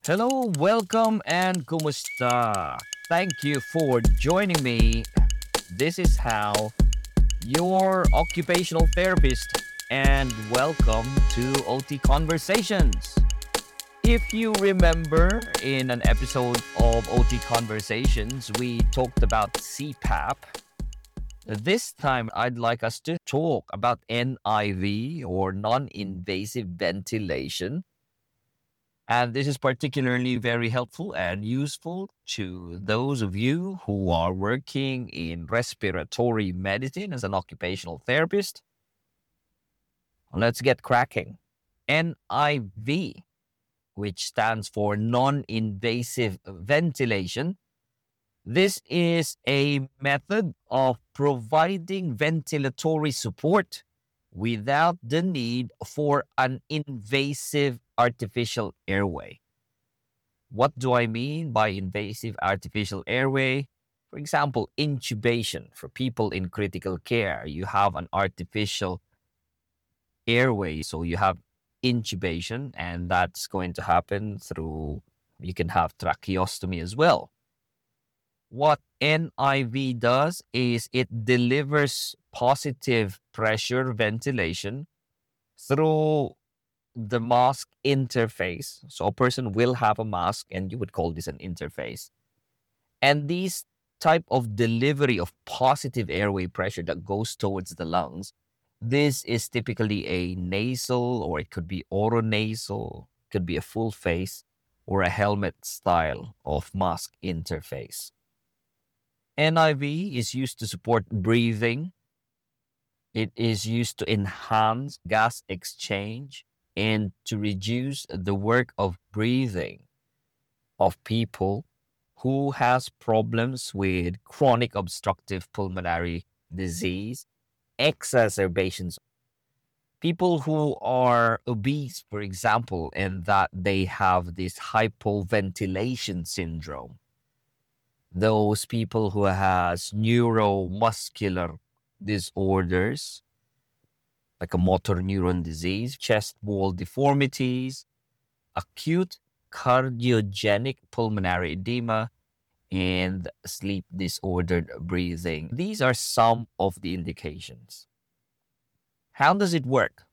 Hello, welcome, and kumusta? Thank you for joining me. This is Hal, your occupational therapist, and welcome to OT Conversations. If you remember, in an episode of OT Conversations, we talked about CPAP. This time, I'd like us to talk about NIV or non invasive ventilation. And this is particularly very helpful and useful to those of you who are working in respiratory medicine as an occupational therapist. Let's get cracking. NIV, which stands for non invasive ventilation. This is a method of providing ventilatory support without the need for an invasive artificial airway. What do I mean by invasive artificial airway? For example, intubation for people in critical care. You have an artificial airway, so you have intubation, and that's going to happen through, you can have tracheostomy as well. What NIV does is it delivers positive pressure ventilation through the mask interface. So a person will have a mask, and you would call this an interface. And these type of delivery of positive airway pressure that goes towards the lungs, this is typically a nasal, or it could be oronasal, could be a full face, or a helmet style of mask interface. NIV is used to support breathing. It is used to enhance gas exchange and to reduce the work of breathing of people who has problems with chronic obstructive pulmonary disease, exacerbations. People who are obese, for example, and that they have this hypoventilation syndrome. Those people who has neuromuscular disorders, like a motor neuron disease, chest wall deformities, acute cardiogenic pulmonary edema, and sleep disordered breathing. These are some of the indications. How does it work?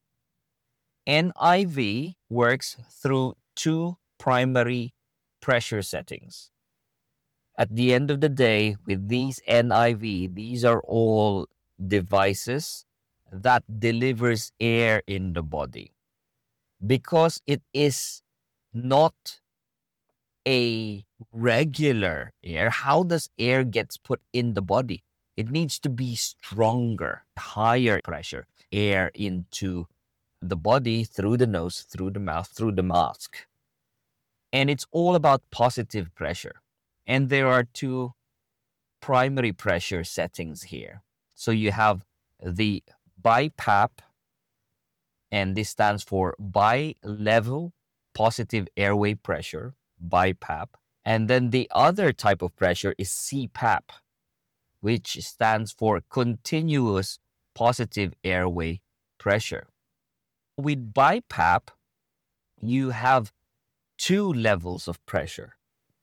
NIV works through two primary pressure settings. At the end of the day, with these NIV, these are all devices that delivers air in the body. Because it is not a regular air, how does air gets put in the body? It needs to be stronger, higher pressure air into the body through the nose, through the mouth, through the mask. And it's all about positive pressure. And there are two primary pressure settings here. So you have the BiPAP, and this stands for bi-level positive airway pressure, BiPAP. And then the other type of pressure is CPAP, which stands for continuous positive airway pressure. With BiPAP, you have two levels of pressure.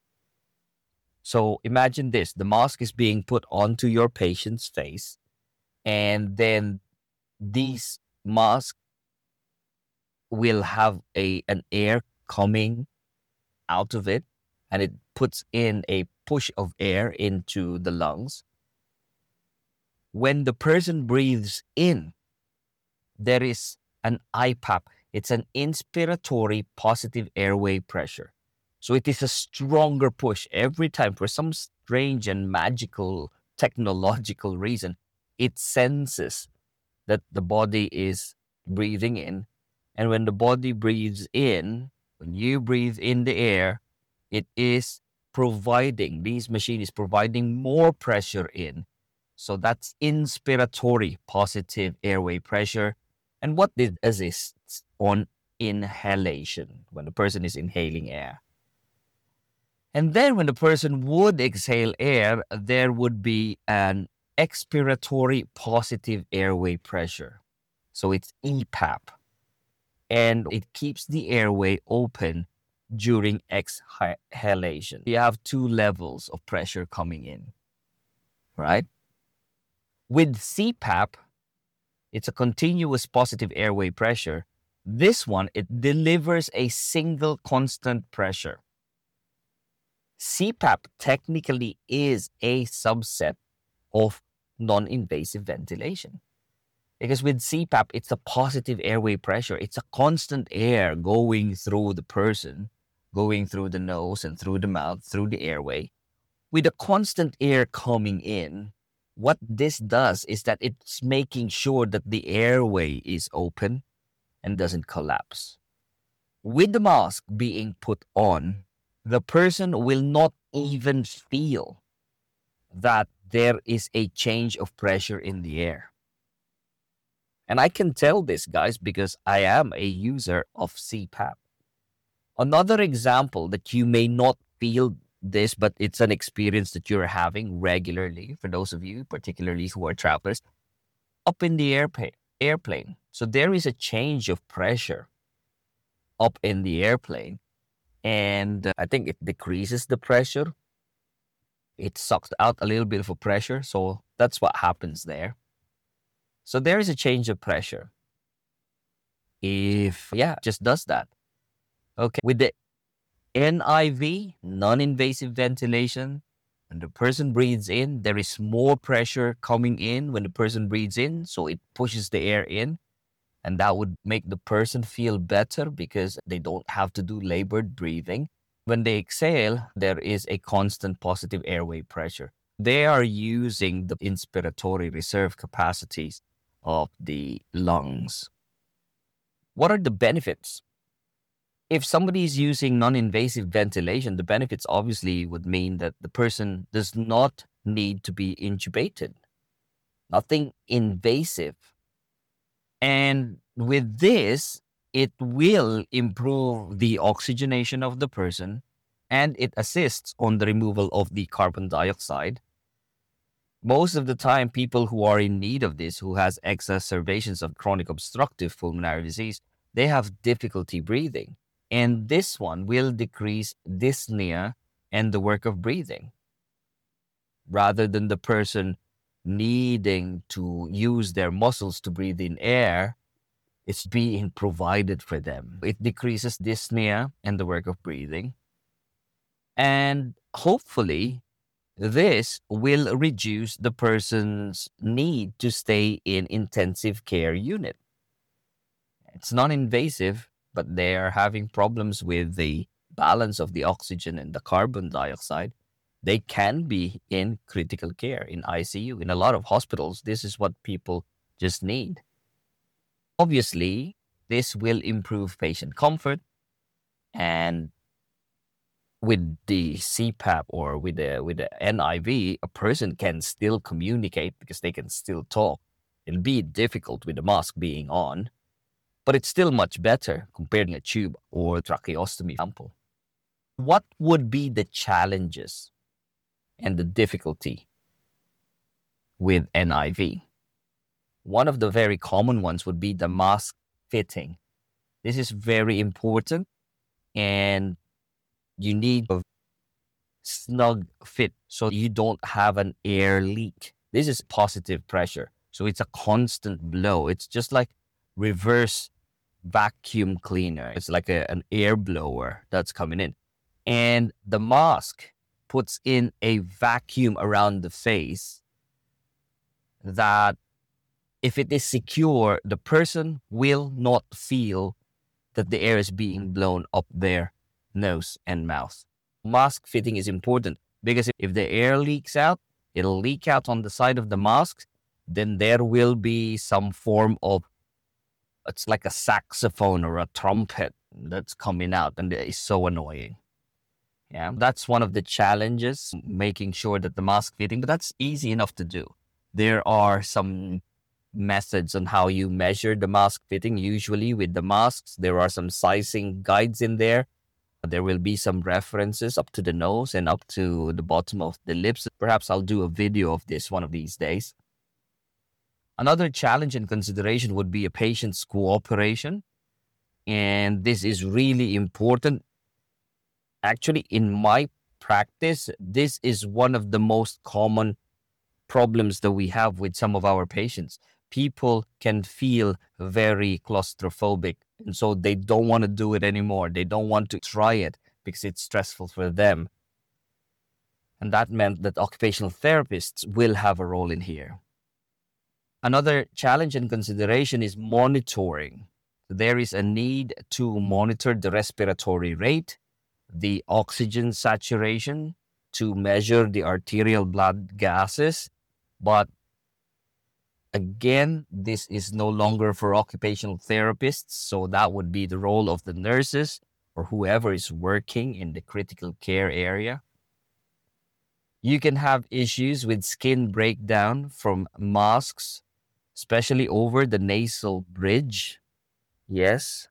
So imagine this, the mask is being put onto your patient's face, and then these masks will have an air coming out of it, and it puts in a push of air into the lungs. When the person breathes in, there is an IPAP. It's an inspiratory positive airway pressure. So it is a stronger push every time. For some strange and magical technological reason, it senses that the body is breathing in. And when the body breathes in, when you breathe in the air, it is providing, this machine is providing more pressure in. So that's inspiratory positive airway pressure. And what it assists on inhalation when the person is inhaling air. And then when the person would exhale air, there would be an expiratory positive airway pressure. So it's EPAP. And it keeps the airway open during exhalation. You have two levels of pressure coming in, right? With CPAP, it's a continuous positive airway pressure. This one, it delivers a single constant pressure. CPAP technically is a subset of non-invasive ventilation. Because with CPAP, it's a positive airway pressure. It's a constant air going through the person, going through the nose and through the mouth, through the airway. With a constant air coming in, what this does is that it's making sure that the airway is open and doesn't collapse. With the mask being put on, the person will not even feel that there is a change of pressure in the air. And I can tell this, guys, because I am a user of CPAP. Another example that you may not feel this, but it's an experience that you're having regularly for those of you, particularly who are travelers, up in the airplane. So there is a change of pressure up in the airplane. And I think it decreases the pressure. It sucks out a little bit of a pressure. So that's what happens there. So there is a change of pressure. Just does that. Okay. With the NIV, non-invasive ventilation, when the person breathes in, there is more pressure coming in when the person breathes in. So it pushes the air in. And that would make the person feel better because they don't have to do labored breathing. When they exhale, there is a constant positive airway pressure. They are using the inspiratory reserve capacities of the lungs. What are the benefits? If somebody is using non-invasive ventilation, the benefits obviously would mean that the person does not need to be intubated. Nothing invasive. And with this, it will improve the oxygenation of the person and it assists on the removal of the carbon dioxide. Most of the time, people who are in need of this, who has exacerbations of chronic obstructive pulmonary disease, they have difficulty breathing. And this one will decrease dyspnea and the work of breathing. Rather than the person needing to use their muscles to breathe in air, it's being provided for them. It decreases dyspnea and the work of breathing. And hopefully, this will reduce the person's need to stay in intensive care unit. It's non-invasive, but they are having problems with the balance of the oxygen and the carbon dioxide. They can be in critical care, in ICU. In a lot of hospitals, this is what people just need. Obviously, this will improve patient comfort, and with the CPAP or with the NIV, a person can still communicate because they can still talk. It'll be difficult with the mask being on, but it's still much better compared to a tube or tracheostomy example. What would be the challenges and the difficulty with NIV? One of the very common ones would be the mask fitting. This is very important, and you need a snug fit so you don't have an air leak. This is positive pressure, so it's a constant blow. It's just like reverse vacuum cleaner. It's like an air blower that's coming in. And the mask puts in a vacuum around the face that if it is secure, the person will not feel that the air is being blown up their nose and mouth. Mask fitting is important because if the air leaks out, it'll leak out on the side of the mask. Then there will be some form of, it's like a saxophone or a trumpet that's coming out, and it is so annoying. Yeah, that's one of the challenges, making sure that the mask fitting, but that's easy enough to do. There are some methods on how you measure the mask fitting. Usually with the masks, there are some sizing guides in there. There will be some references up to the nose and up to the bottom of the lips. Perhaps I'll do a video of this one of these days. Another challenge and consideration would be a patient's cooperation. And this is really important. Actually, in my practice, this is one of the most common problems that we have with some of our patients. People can feel very claustrophobic, and so they don't want to do it anymore. They don't want to try it because it's stressful for them. And that meant that occupational therapists will have a role in here. Another challenge and consideration is monitoring. There is a need to monitor the respiratory rate, the oxygen saturation, to measure the arterial blood gases. But again, this is no longer for occupational therapists. So that would be the role of the nurses or whoever is working in the critical care area. You can have issues with skin breakdown from masks, especially over the nasal bridge. Yes.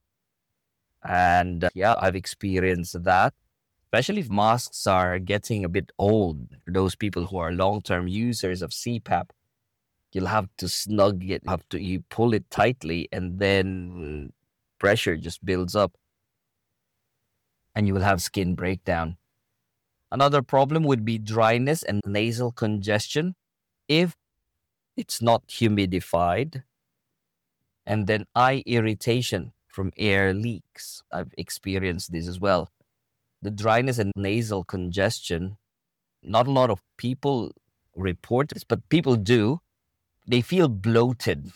And yeah, I've experienced that, especially if masks are getting a bit old. For those people who are long term users of CPAP, you'll have to snug it, you pull it tightly, and then pressure just builds up and you will have skin breakdown. Another problem would be dryness and nasal congestion if it's not humidified, and then eye irritation from air leaks. I've experienced this as well. The dryness and nasal congestion, not a lot of people report this, but people do. They feel bloated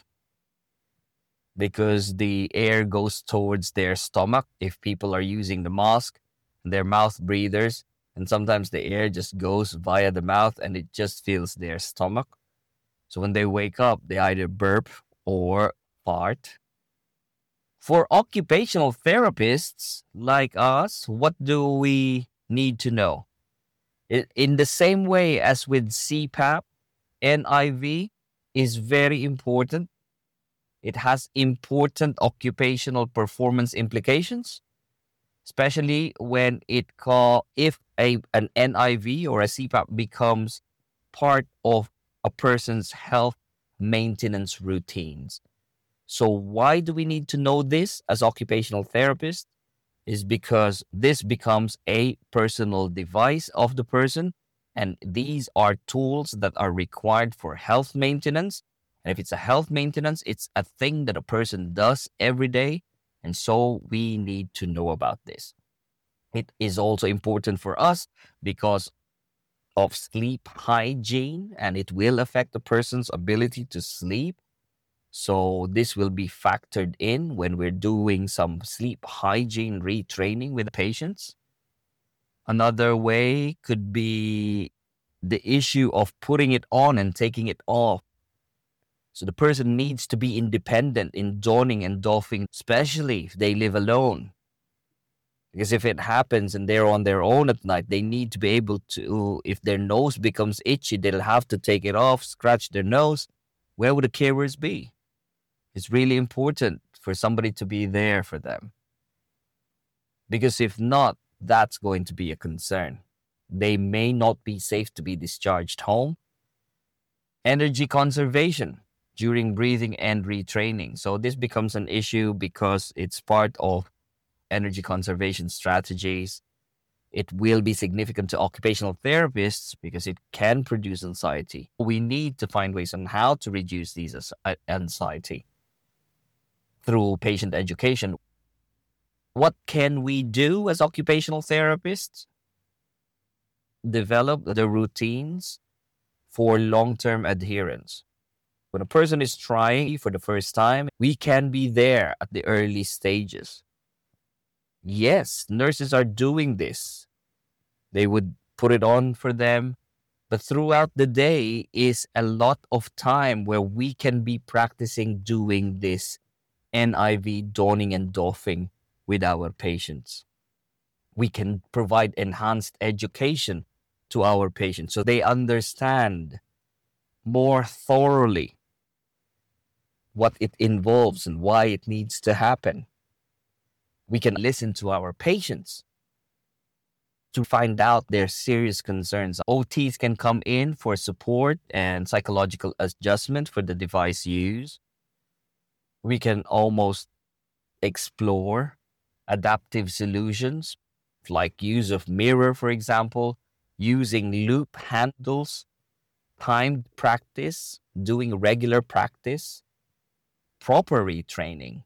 because the air goes towards their stomach if people are using the mask, they're mouth breathers, and sometimes the air just goes via the mouth and it just fills their stomach. So when they wake up, they either burp or fart. For occupational therapists like us, what do we need to know? In the same way as with CPAP, NIV is very important. It has important occupational performance implications, especially when if an NIV or a CPAP becomes part of a person's health maintenance routines. So why do we need to know this as occupational therapists? Is because this becomes a personal device of the person, and these are tools that are required for health maintenance. And if it's a health maintenance, it's a thing that a person does every day, and so we need to know about this. It is also important for us because of sleep hygiene, and it will affect the person's ability to sleep. So this will be factored in when we're doing some sleep hygiene retraining with patients. Another way could be the issue of putting it on and taking it off. So the person needs to be independent in donning and doffing, especially if they live alone. Because if it happens and they're on their own at night, they need to be able to, if their nose becomes itchy, they'll have to take it off, scratch their nose. Where would the carers be? It's really important for somebody to be there for them. Because if not, that's going to be a concern. They may not be safe to be discharged home. Energy conservation during breathing and retraining. So this becomes an issue because it's part of energy conservation strategies. It will be significant to occupational therapists because it can produce anxiety. We need to find ways on how to reduce these anxiety through patient education. What can we do as occupational therapists? Develop the routines for long-term adherence. When a person is trying for the first time, we can be there at the early stages. Yes, nurses are doing this. They would put it on for them. But throughout the day is a lot of time where we can be practicing doing this NIV donning and doffing with our patients. We can provide enhanced education to our patients so they understand more thoroughly what it involves and why it needs to happen. We can listen to our patients to find out their serious concerns. OTs can come in for support and psychological adjustment for the device use. We can almost explore adaptive solutions like use of mirror, for example, using loop handles, timed practice, doing regular practice, proper retraining.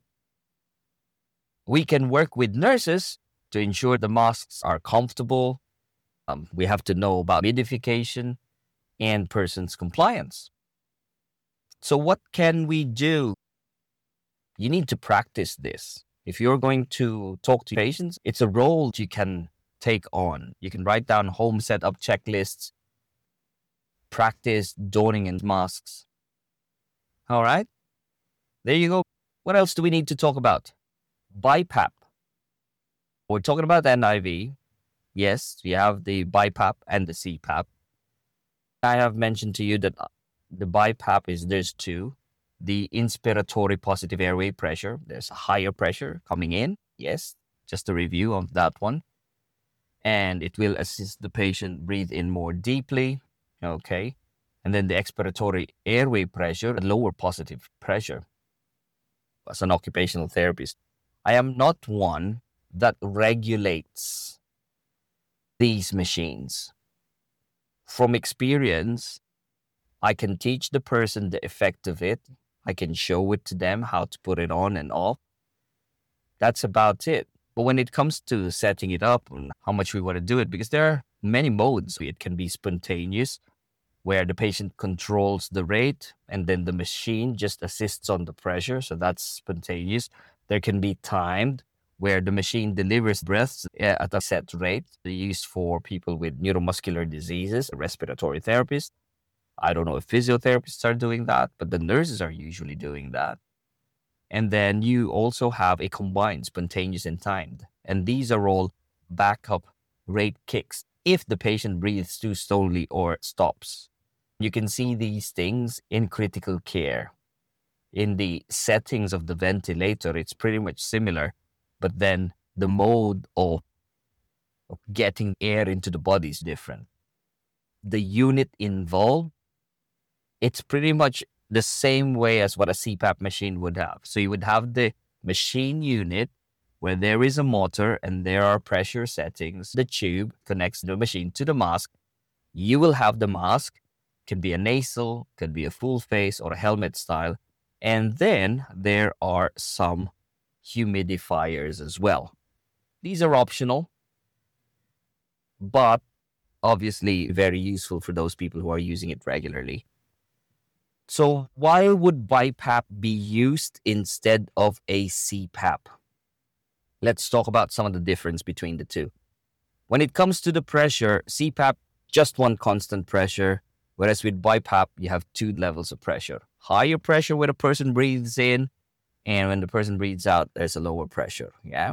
We can work with nurses to ensure the masks are comfortable. We have to know about humidification and person's compliance. So, what can we do? You need to practice this. If you're going to talk to patients, it's a role you can take on. You can write down home setup checklists, practice donning and masks. All right, there you go. What else do we need to talk about? BiPAP. We're talking about NIV. Yes, we have the BiPAP and the CPAP. I have mentioned to you that the BiPAP there's two. The inspiratory positive airway pressure, there's a higher pressure coming in. Yes, just a review of that one. And it will assist the patient breathe in more deeply. Okay. And then the expiratory airway pressure, a lower positive pressure. As an occupational therapist, I am not one that regulates these machines. From experience, I can teach the person the effect of it. I can show it to them how to put it on and off. That's about it. But when it comes to setting it up and how much we want to do it, because there are many modes. It can be spontaneous, where the patient controls the rate and then the machine just assists on the pressure. So that's spontaneous. There can be timed, where the machine delivers breaths at a set rate, used for people with neuromuscular diseases, respiratory therapists. I don't know if physiotherapists are doing that, but the nurses are usually doing that. And then you also have a combined spontaneous and timed. And these are all backup rate kicks if the patient breathes too slowly or stops. You can see these things in critical care. In the settings of the ventilator, it's pretty much similar, but then the mode of getting air into the body is different. The unit involved, it's pretty much the same way as what a CPAP machine would have. So you would have the machine unit where there is a motor and there are pressure settings. The tube connects the machine to the mask. You will have the mask, can be a nasal, can be a full face or a helmet style. And then there are some humidifiers as well. These are optional, but obviously very useful for those people who are using it regularly. So why would BiPAP be used instead of a CPAP? Let's talk about some of the difference between the two. When it comes to the pressure, CPAP, just one constant pressure, whereas with BiPAP, you have two levels of pressure. Higher pressure when a person breathes in, and when the person breathes out, there's a lower pressure, yeah?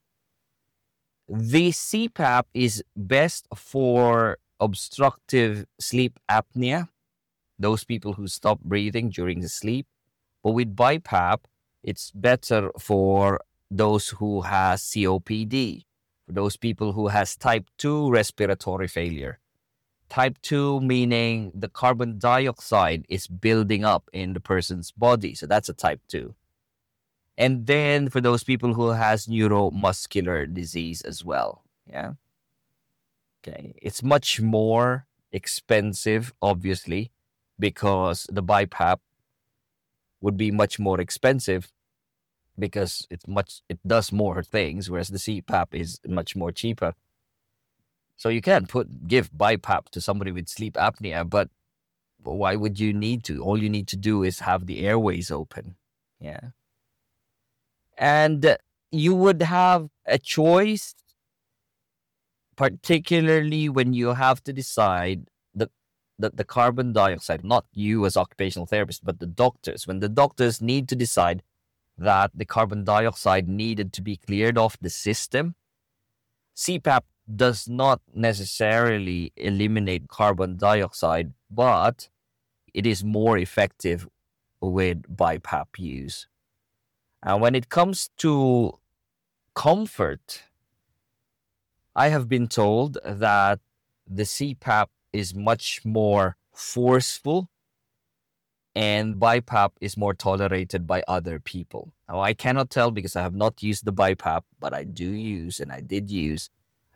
The CPAP is best for obstructive sleep apnea, those people who stop breathing during the sleep. But with BiPAP, it's better for those who has COPD, for those people who has type 2 respiratory failure. Type 2 meaning the carbon dioxide is building up in the person's body. So that's a type 2. And then for those people who has neuromuscular disease as well. Yeah. Okay. It's much more expensive, obviously, because the BiPAP would be much more expensive because it does more things, whereas the CPAP is much more cheaper. So you can give BiPAP to somebody with sleep apnea, but why would you need to? All you need to do is have the airways open. Yeah. And you would have a choice, particularly when you have to decide that the carbon dioxide, not you as occupational therapist, but the doctors, when the doctors need to decide that the carbon dioxide needed to be cleared off the system, CPAP does not necessarily eliminate carbon dioxide, but it is more effective with BiPAP use. And when it comes to comfort, I have been told that the CPAP is much more forceful and BiPAP is more tolerated by other people. Now, I cannot tell because I have not used the BiPAP, but I do use and I did use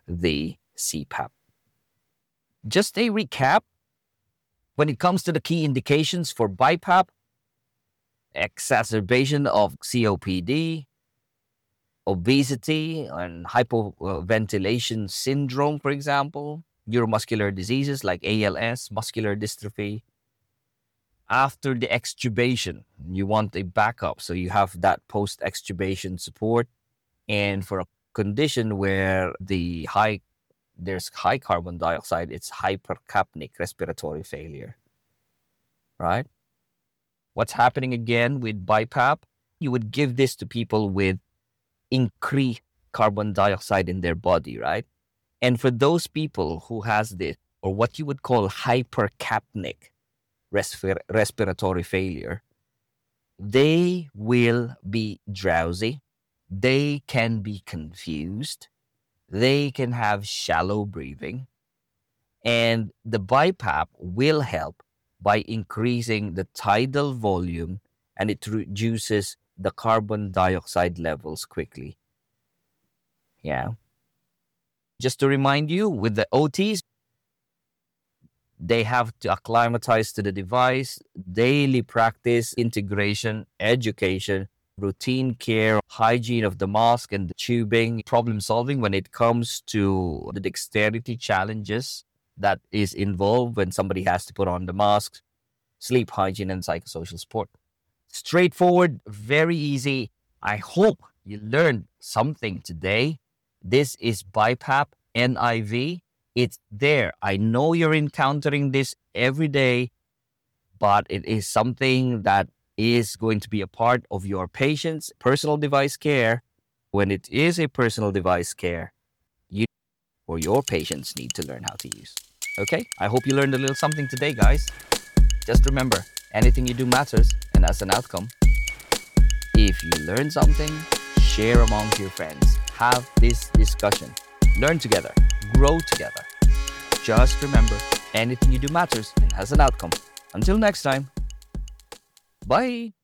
the CPAP. Just a recap, when it comes to the key indications for BiPAP: exacerbation of COPD, obesity and hypoventilation syndrome, for example, neuromuscular diseases like ALS, muscular dystrophy. After the extubation, you want a backup, so you have that post-extubation support. And for a condition where there's high carbon dioxide, it's hypercapnic respiratory failure, right? What's happening again with BiPAP? You would give this to people with increased carbon dioxide in their body, right? And for those people who has this, or what you would call hypercapnic respiratory failure, they will be drowsy, they can be confused, they can have shallow breathing, and the BiPAP will help by increasing the tidal volume, and it reduces the carbon dioxide levels quickly. Yeah. Just to remind you, with the OTs, they have to acclimatize to the device, daily practice, integration, education, routine care, hygiene of the mask and the tubing, problem solving when it comes to the dexterity challenges that is involved when somebody has to put on the mask, sleep hygiene, and psychosocial support. Straightforward, very easy. I hope you learned something today. This is BiPAP NIV. It's there. I know you're encountering this every day, but it is something that is going to be a part of your patient's personal device care. When it is a personal device care, you or your patients need to learn how to use. Okay? I hope you learned a little something today, guys. Just remember, anything you do matters, and as an outcome, if you learn something, share amongst your friends. Have this discussion. Learn together. Grow together. Just remember, anything you do matters and has an outcome. Until next time, bye.